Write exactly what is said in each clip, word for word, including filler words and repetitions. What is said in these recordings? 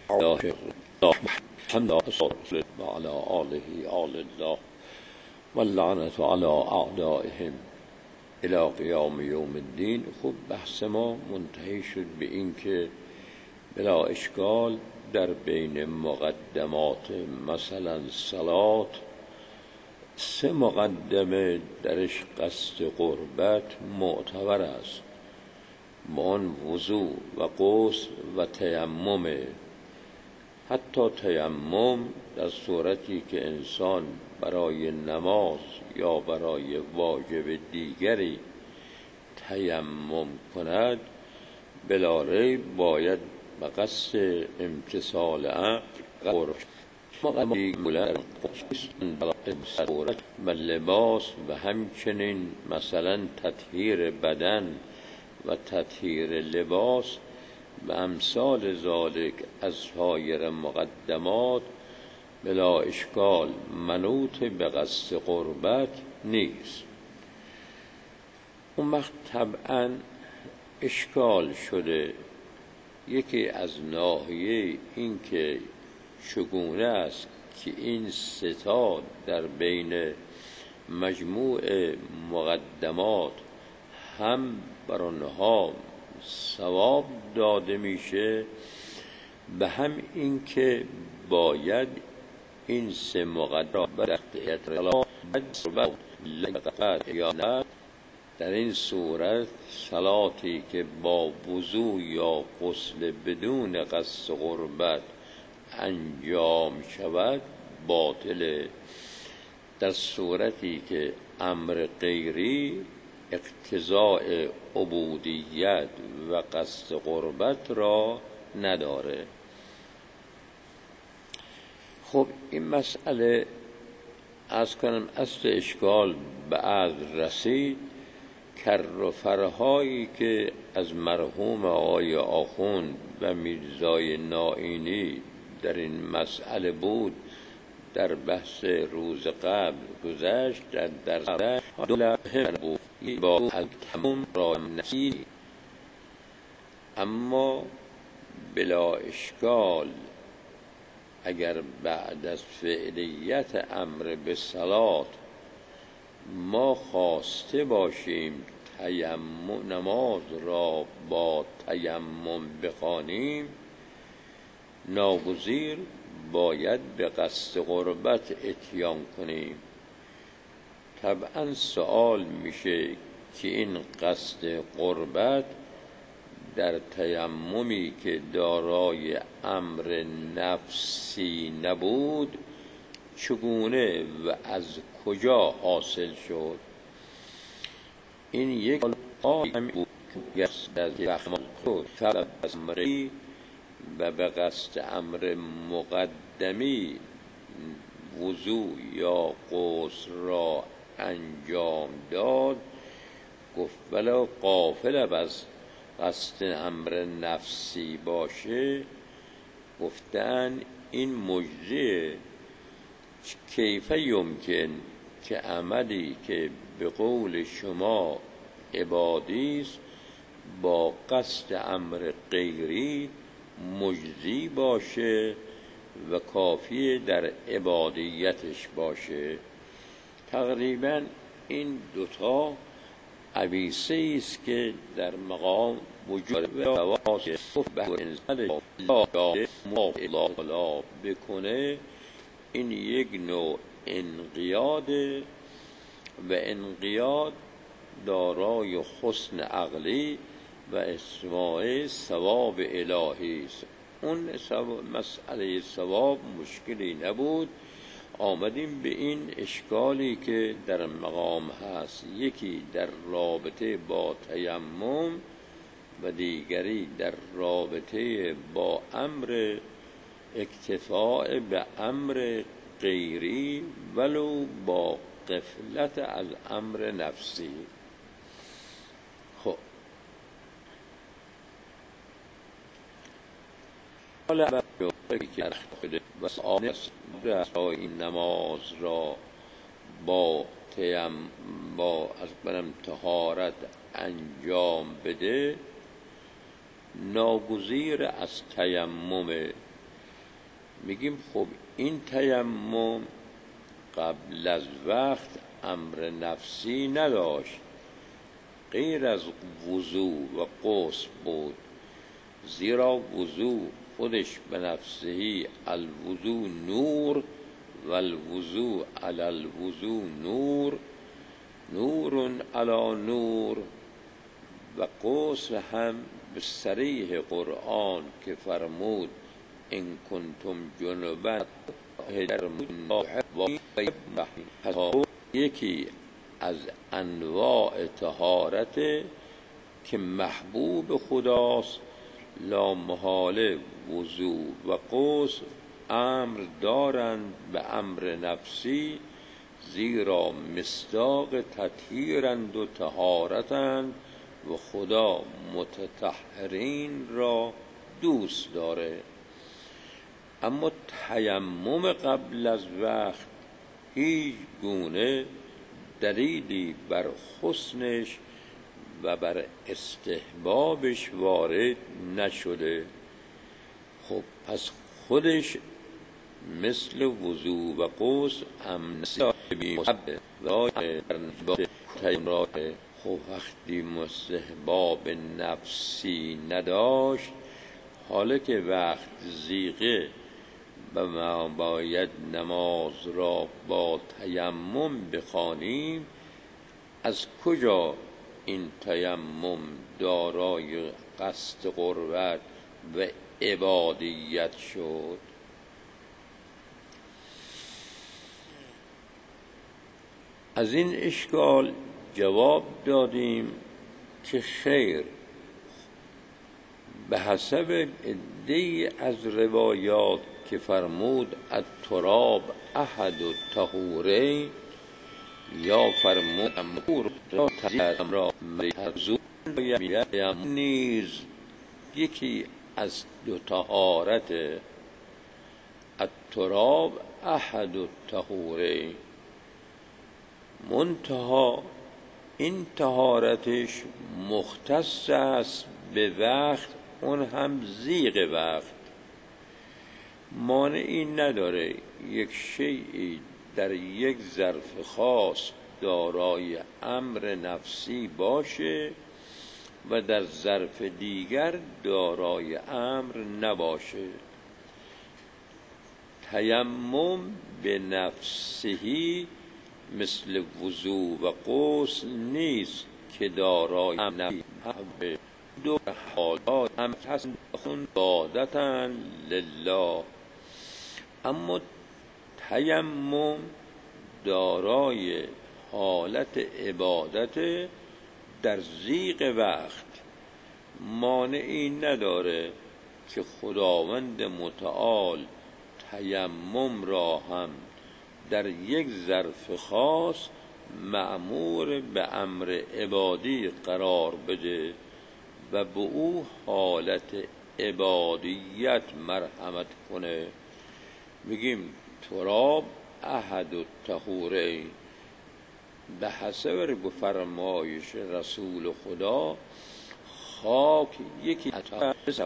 الله الحمد لله وعلى آله آل الله واللعنة على أعدائهم الى قیام یوم الدین. خب بحث ما منتهی شد به این که بلا اشکال در بین مقدمات مثلا صلات سه مقدمه درش قصد قربت معتبر است، با آن وضو و غسل و تیمم. حتی تیمم در صورتی که انسان برای نماز یا برای واجب دیگری تیمم کند، بلا ریب باید به قصد امتثال امر و لباس و همچنین مثلا تطهیر بدن و تطهیر لباس و امثال ذالک از سایر مقدمات بلا اشکال منوط به قصد قربت نیست. اون وقت طبعا اشکال شده، یکی از ناحیه این که چگونه است که این ستا در بین مجموع مقدمات هم بر آنها ثواب داده میشه، به هم این که باید این سه مقدمات در این صورت صلاتی که با وضو یا غسل بدون قصد قربت انجام شود باطله، در صورتی که امر غیری اقتضاء عبودیت و قصد قربت را نداره. خب این مسئله از کنم اصل اشکال به عرض رسید. کر و فرهایی که از مرحوم آقای آخوند و میرزای نائینی در این مسئله بود در بحث روز قبل گذشت، در درس دوله بود با تمام را نسید، اما بلا اشکال اگر بعد از فعلیت امر به صلات ما خواسته باشیم تیمم نماز را با تیمم بخوانیم، ناگزیر باید به قصد قربت اتیان کنیم. طبعا سوال میشه که این قصد قربت در تیممی که دارای امر نفسی نبود چگونه و از کجا حاصل شد؟ این یک آیه بود که از امری و به قصد امر مقدمی وضو یا غسل را انجام داد، گفت ولی غافل از قصد امر نفسی باشه، گفتن این مجزیه. کیف یمکن که عملی که به قول شما عبادی است با قصد امر غیری مجزی باشه و کافی در عبادیتش باشه؟ تقریبا این دوتا عویسه است که در مقام وجود و واسط به انسان لا بکنه. این یک نوع انقیاد و انقیاد دارای حسن عقلی و اسماع ثواب الهی است. اون مسئله ثواب مشکلی نبود. آمدیم به این اشکالی که در مقام هست، یکی در رابطه با تیمم و دیگری در رابطه با امر اکتفاء به امر غیری ولو با غفلت از امر نفسی. خب حالا که این نماز را با تیم با از برم طهارت انجام بده، ناگزیر از تیمم میگیم خب این تیمم قبل از وقت امر نفسی نداشت، غیر از وضو و غسل بود، زیرا وضو خودش به نفسهی الوضو نور و الوضو علی الوضو نور، نور علی نور. و غسل هم به صریح قرآن که فرمود ان کنتم جنبا یکی از انواع طهارت که محبوب خداست، لا محاله وضو و غسل امر دارند به امر نفسی، زیرا مصداق تطهیرند و طهارتند و خدا متطهرین را دوست داره. اما تیمم قبل از وقت هیچ گونه دلیلی بر حسنش و بر استحبابش وارد نشده. خب پس خودش مثل وضو و غسل امنسی و خب وقتی مستحباب نفسی نداشت، حالا که وقت زیغه و ما باید نماز را با تیمم بخوانیم، از کجا این تیمم دارای قصد قربت و عبادیت شد؟ از این اشکال جواب دادیم که خیر، به حسب عده‌ای از روایات که فرمود التراب احد الطهورین، یا فرمود امور را مرزون نیز یکی از دو طهارت، التراب احد الطهورین، منتها این طهارتش مختص است به وقت، اون هم زیغ وقت. مانعی نداره یک شیئی در یک ظرف خاص دارای امر نفسی باشه و در ظرف دیگر دارای امر نباشه. تیمم به نفسهی مثل وضو و غسل نیست که دارای امر دو حالات هم هستند عبادتاً لله، اما تیمم دارای حالت عبادت در ضیق وقت. مانعی نداره که خداوند متعال تیمم را هم در یک ظرف خاص مأمور به امر عبادی قرار بده و به او حالت عبادیت مرحمت کنه. میگیم تراب احد الطهورین، به حسب فرمایش رسول خدا خاک یکی از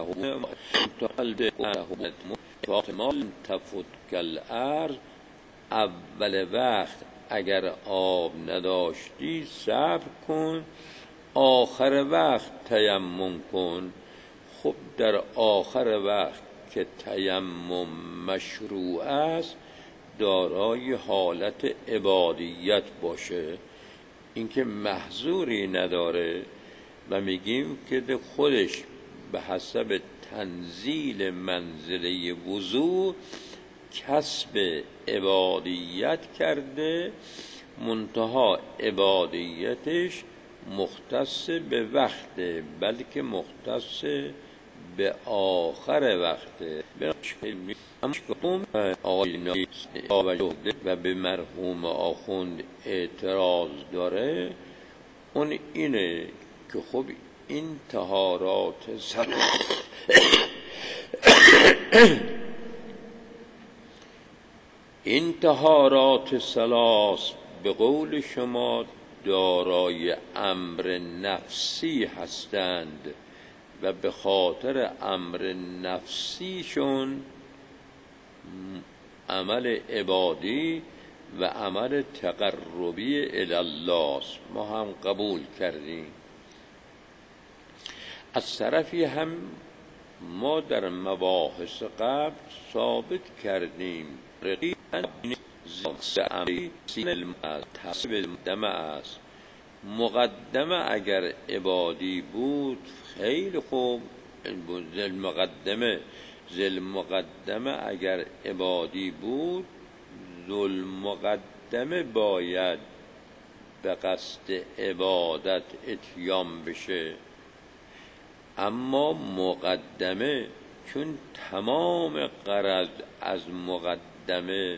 فاطمه تفت کالارض، اول وقت اگر آب نداشتی صبر کن، آخر وقت تیمم کن. خب در آخر وقت که تیمم مشروع است دارای حالت عبادیت باشه، اینکه محظوری نداره. و میگیم که خودش به حسب تنزیل منزله وضو کسب عبادیت کرده، منتها عبادیتش مختص به وقت، بلکه مختص به آخر وقت. و به مرحوم آخوند اعتراض داره، اون اینه که خب این طهارات این طهارات ثلاث به قول شما دارای امر نفسی هستند و به خاطر امر نفسیشون عمل عبادی و عمل تقربی الله است. ما هم قبول کردیم. از طرفی هم ما در مباحث قبل ثابت کردیم مقدمه است. مقدمه اگر عبادی بود خیلی خوب، ذل مقدمه ذل مقدمه اگر عبادی بود، ذل مقدمه باید به قصد عبادت اتیان بشه. اما مقدمه چون تمام غرض از مقدمه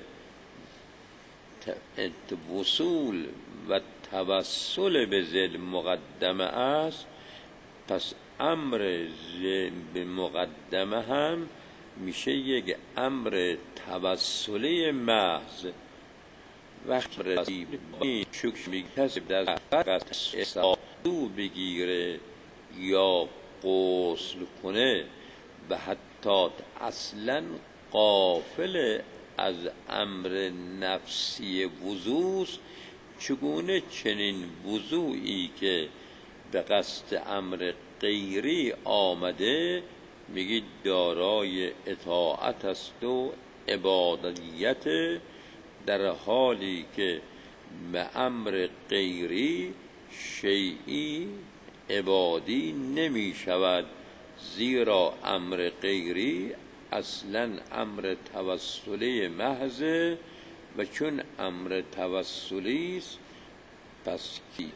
وصول و توسل به ذل مقدمه است، پس امر به مقدمه هم میشه یک امر توسلی محض. وقتی رسید شکر میگه کسی در استعادو بگیره یا غسل کنه و حتی اصلا غافل از امر نفسی وضوء، چگونه چنین وضوئی که به قصد امر غیری آمده میگید دارای اطاعت است و عبادیت، در حالی که به امر غیری شیئی عبادی نمی شود، زیرا امر غیری اصلا امر توسلی محض و چون امر توسلی است پس کی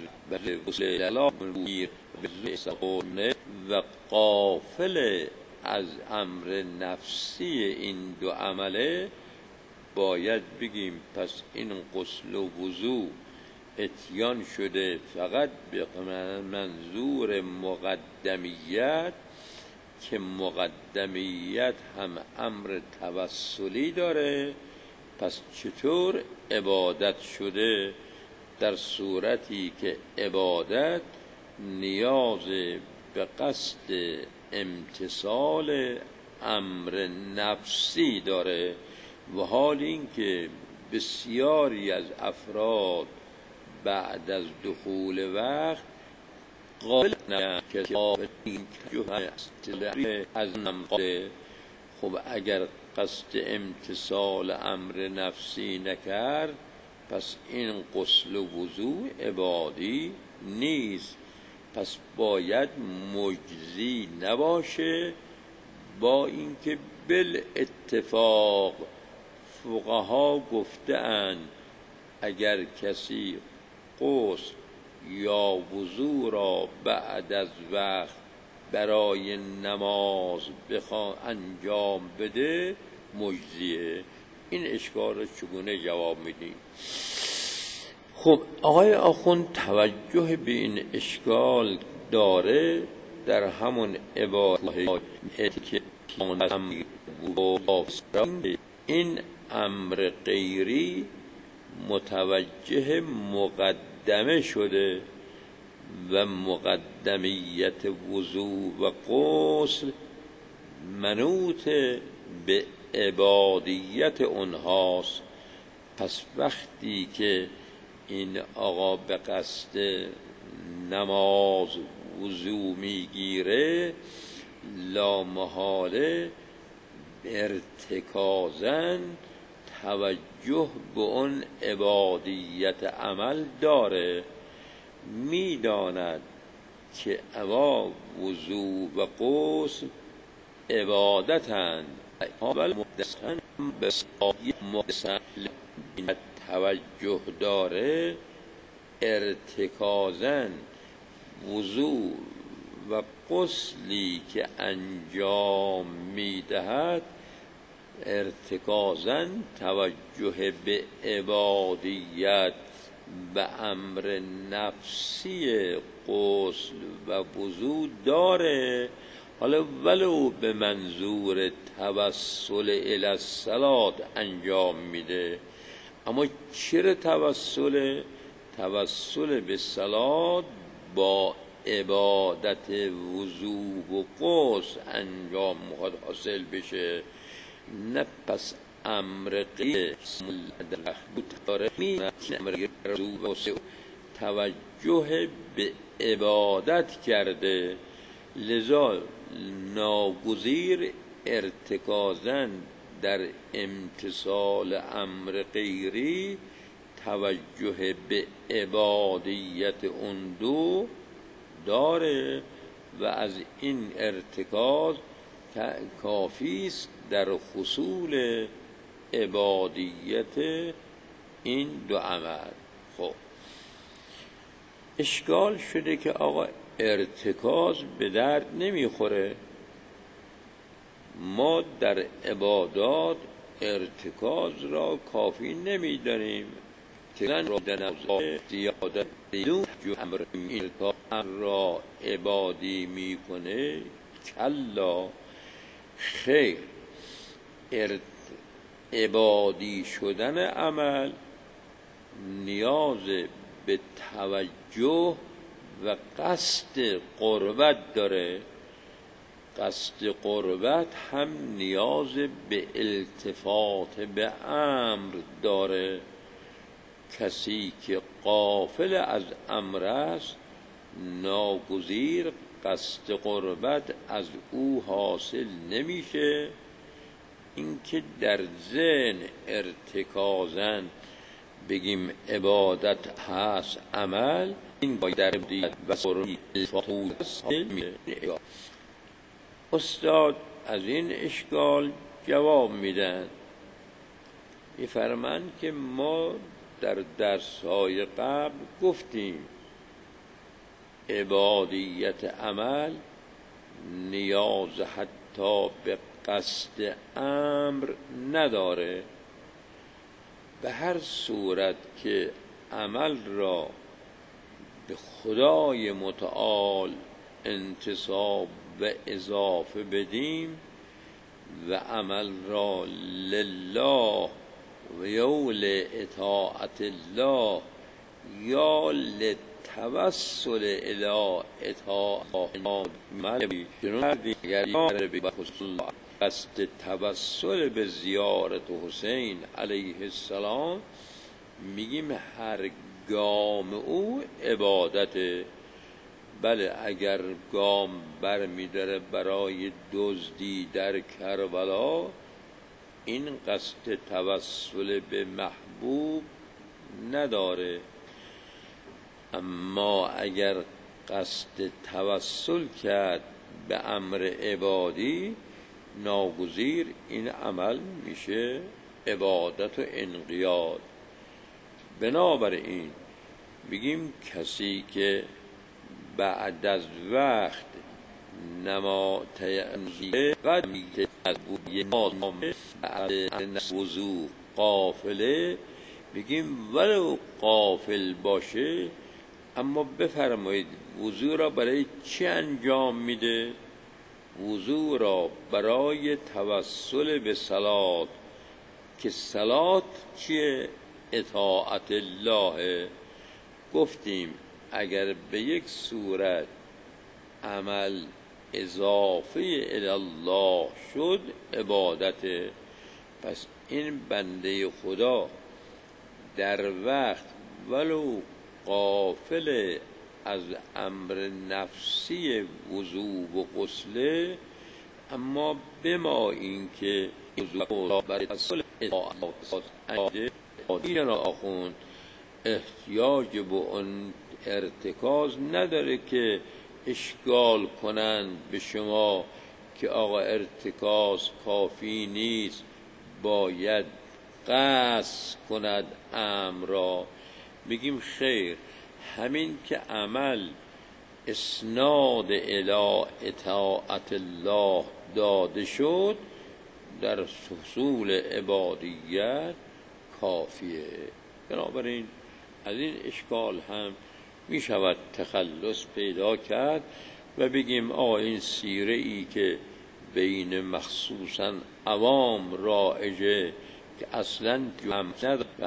و غافل از امر نفسی این دو عمله، باید بگیم پس این غسل و وضو اتیان شده فقط به منظور مقدمیت، که مقدمیت هم امر توسلی داره. پس چطور عبادت شده؟ در صورتی که عبادت نیاز به قصد امتثال امر نفسی داره، و حال این که بسیاری از افراد بعد از دخول وقت قابل که از نماده، خب اگر قصد امتثال امر نفسی نکرد پس این غسل و وضوء عبادی نیست. پس باید مجزی نباشه، با اینکه بالاتفاق فقها گفته‌اند اگر کسی غسل یا وضو را بعد از وقت برای نماز بخواد انجام بده مجزیه. این اشکال رو چگونه جواب میدیم؟ خب آقای آخوند توجه به این اشکال داره در همون عبارت که این امر غیری متوجه مقدمه شده و مقدمیت وضو و غسل منوط به عبادیت اونهاست. پس وقتی که این آقا به قصد نماز وضو میگیره، لا محاله ارتکازاً توجه به اون عبادیت عمل داره، میداند که اوا وضو و غسل عبادتند، اول مدسن به سایی مدسن توجه داره، ارتکازاً وضو و غسلی که انجام میدهد ارتکازاً توجه به عبادیت و امر نفسی غسل و وضو داره، حالا ولو به منظور توسل الی الصلاة انجام میده. اما چرا توسل؟ توسل به صلات با عبادت وضو و غسل انجام میخواد حاصل بشه. نه پس امر غیر داره می امر توجه به عبادت کرده، لذا ناگزیر ارتکازاً در امتثال امر غیری توجه به عبادیت اون دو داره و از این ارتکاز کافی است در حصول عبادیت این دو عمل. خب اشکال شده که آقا ارتکاز به درد نمیخوره، ما در عبادات ارتکاز را کافی نمیدانیم که زن را در نظر زیادت بدون جو امر این کار را عبادی میکنه. کلا خیر، عبادی شدن عمل نیاز به توجه و قصد قربت داره. قصد قربت هم نیاز به التفات به امر داره. کسی که غافل از امر است ناگزیر قصد قربت از او حاصل نمیشه. اینکه در ذهن ارتکازن بگیم عبادت هست عمل، این باید در دیت و سرمی الفاتوست میشه. استاد از این اشکال جواب میدن، میفرمند که ما در درس‌های قبل گفتیم عبادیت عمل نیاز حتی به قصد امر نداره. به هر صورت که عمل را به خدای متعال انتساب و اضافه بدیم و عمل را لله و یول اطاعت الله یا لتوسل الی اطاعت ملبی جنوبی اگر به خصوص قصد توسل به زیارت حسین علیه السلام، میگیم هر گام او عبادته. بله اگر گام بر میداره برای دزدی در کربلا، این قصد توسل به محبوب نداره. اما اگر قصد توسل کرد به امر عبادی، ناگزیر این عمل میشه عبادت و انقیاد. بنابراین بگیم کسی که بعد از وقت نما تیمزیه و میگه از بودی نام بعد وضوع قافله، بگیم ولو قافل باشه اما بفرمایید وضوع را برای چی انجام میده؟ وضوع را برای توسل به صلات، که صلات چیه؟ اطاعت الله. گفتیم اگر به یک صورت عمل اضافه الی الله شد عبادت، پس این بنده خدا در وقت ولو غافل از امر نفسی وضوء و غسل، اما بما این که وضوء برای توسل اطاعت این را آخوند احتیاج به اون ارتکاز نداره که اشکال کنند به شما که آقا ارتکاز کافی نیست، باید قصد کند امر را. بگیم خیر، همین که عمل اسناد الی اطاعت الله داده شد در حصول عبادیت کافیه. بنابراین از این اشکال هم می شود تخلص پیدا کرد و بگیم آقا این سیره ای که بین مخصوصا عوام رایجه که اصلا هم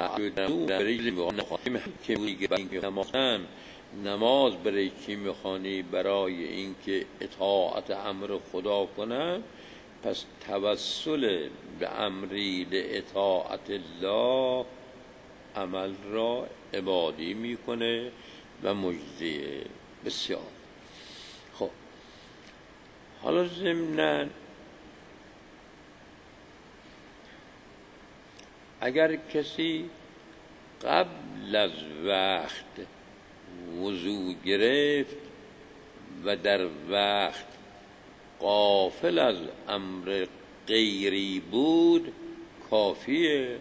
ندارم نماز برای چی میخوانی؟ برای اینکه اطاعت امر خدا کنم. پس توسل به امری لاطاعت الله عمل را عبادی میکنه و مجزیه. بسیار خب. حالا ضمناً اگر کسی قبل از وقت وضو گرفت و در وقت غافل از امر غیری بود کافیه.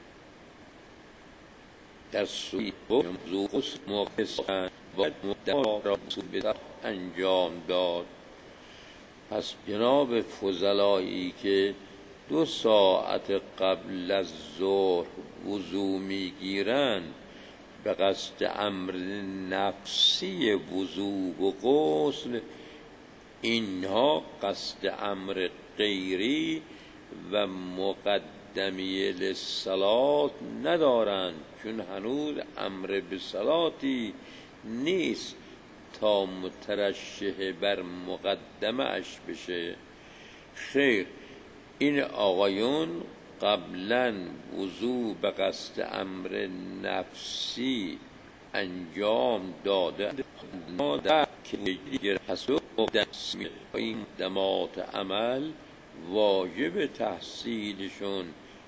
در صورت وضو مقصد باید مدت را انجام داد. پس جناب فضلایی که دو ساعت قبل از ظهر وضو میگیرند به قصد امر نفسی وضو و غسل، اینها قصد امر غیری و مقدمی للصلاة ندارند، چون هنوز امر به صلاتی نیست تا مترشح بر مقدمه اش بشه. خیر، این آقایون قبلا وضو به قصد امر نفسی انجام داده مادر که حسب این دمات عمل واجب تحصیلشون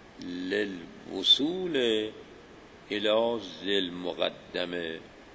للوصول الی ذی المقدمه.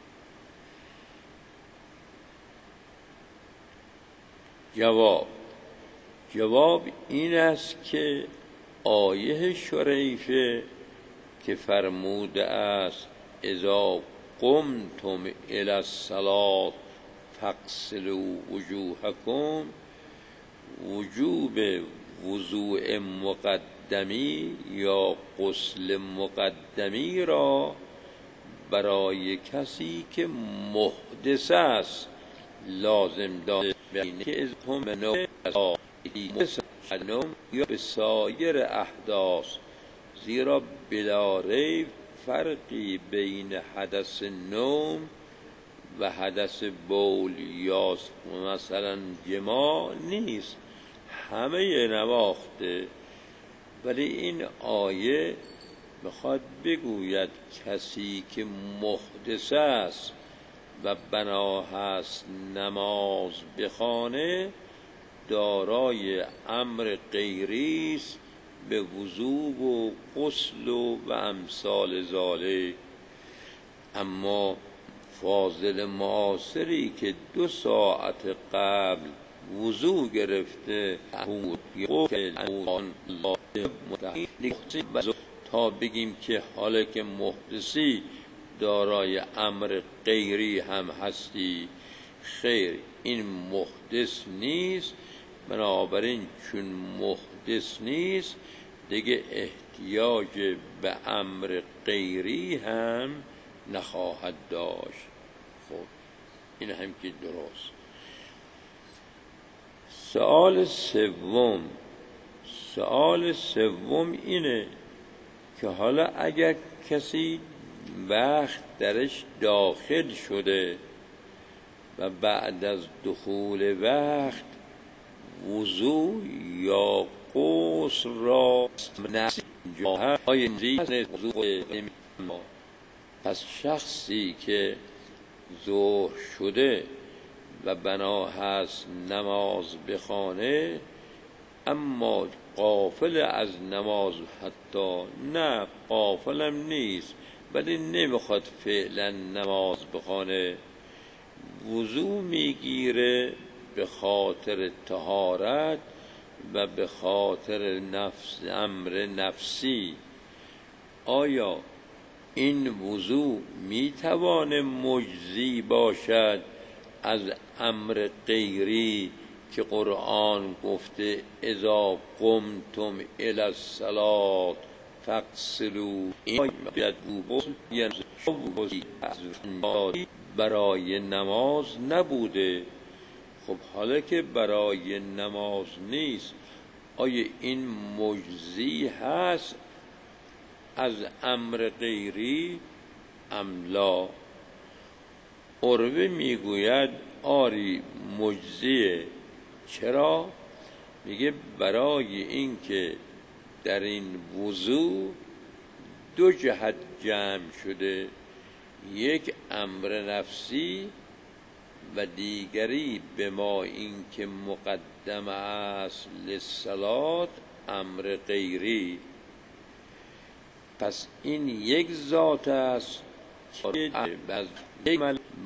جواب جواب این است که آیه شریفه که فرموده است اذا قمتم الی الصلاة فاغسلوا وجوهکم، وجوب وضوء مقدمی یا غسل مقدمی را برای کسی که محدث است لازم داره، که از هم نو یا به سایر احداث، زیرا بلا ریب فرقی بین حدث نوم و حدث بول یا مثلا جماع نیست، همه نواخته. ولی این آیه میخواد بگوید کسی که محدث است و بنا هست نماز بخوانه دارای امر غیری است به وضو و غسل و, و امثال ذالک. اما فاضل معاصری که دو ساعت قبل وضو گرفته تا بگیم که حالا که محدثی دارای امر غیری هم هستی، خیر، این محدث نیست. بنابراین چون محدث نیست دیگه احتیاج به امر غیری هم نخواهد داشت. خب این هم که درست. سوال سوم سوال سوم اینه که حالا اگر کسی وقت درش داخل شده و بعد از دخول وقت وضو یا غسل را پس شخصی که ظهر شده و بنا هست نماز بخوانه اما غافل از نماز، حتی نه غافلم نیست ولی نمیخواد فعلا نماز بخوانه، وضو میگیره به خاطر طهارت و به خاطر نفس امر نفسی. آیا این وضو میتوانه مجزی باشد از امر غیری که قرآن گفته اذا قمتم الی الصلاة فاغسلوا؟ این برای نماز نبوده. خب حالا که برای نماز نیست، آیا این مجزی هست از امر غیری ام لا؟ عروه میگوید آری مجزیه. چرا؟ میگه برای این که در این وضوع دو جهت جمع شده، یک امر نفسی و دیگری به ما این که مقدم است للصلاة امر غیری. پس این یک ذات است که از یک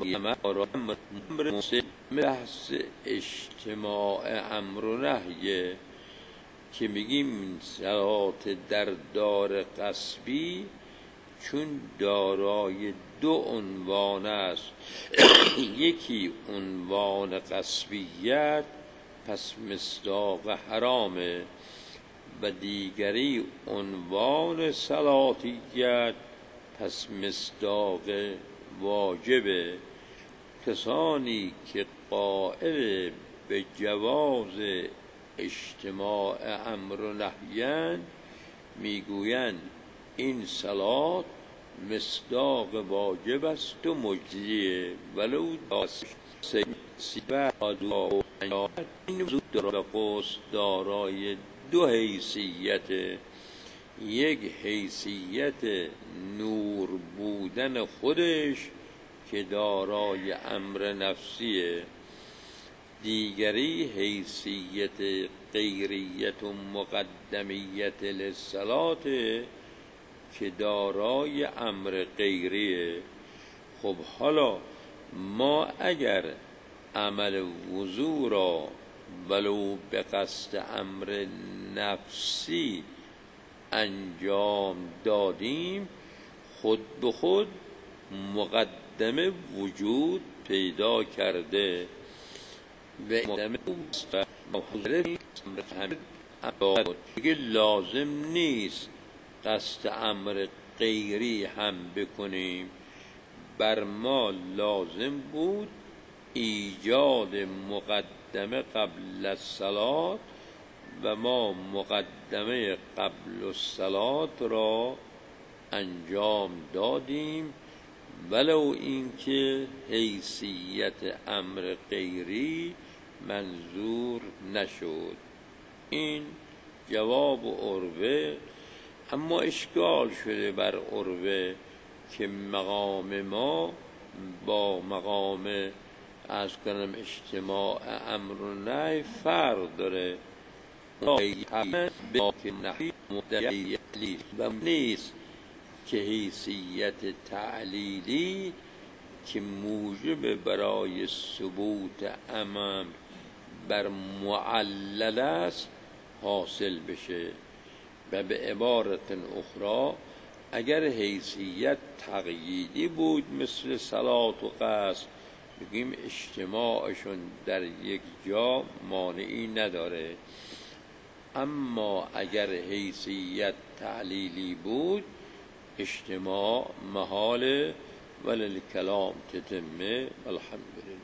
امر بحث اجتماع امر و نهیه که میگیم صلات در دار غصبی چون دارای دو عنوان است، یکی عنوان غصبیت پس مصداق حرامه و دیگری عنوان صلاتیت پس مصداق واجبه. کسانی که قائل به جواز اجتماع امر و نهیان میگویند این صلات مصداق واجب است و مجزیه، ولو سیبه این وجود دارای دو حیثیت، یک حیثیت نور بودن خودش که دارای امر نفسیه، دیگری حیثیت غیریت و مقدمیت للصلاة که دارای امر غیریه. خب حالا ما اگر عمل وضو را ولو به قصد امر نفسی انجام دادیم، خود به خود مقدمه وجود پیدا کرده و دیگه لازم نیست قصد امر غیری هم بکنیم. بر ما لازم بود ایجاد مقدمه قبل الصلاة و ما مقدمه قبل الصلاة را انجام دادیم، ولو اینکه حیثیت امر غیری منظور نشد. این جواب عروه. اما اشکال شده بر عروه که مقام ما با مقام از کنم اجتماع امر و نهی فرق داره. و نیست که حیثیت تعلیلی که موجب برای ثبوت امر بر معلل است حاصل بشه. و به عبارت اخرى اگر حیثیت تقییدی بود مثل صلات و قصد، بگیم اجتماعشون در یک جا مانعی نداره. اما اگر حیثیت تعلیلی بود اجتماع محاله وللکلام تتمه. الحمدلله.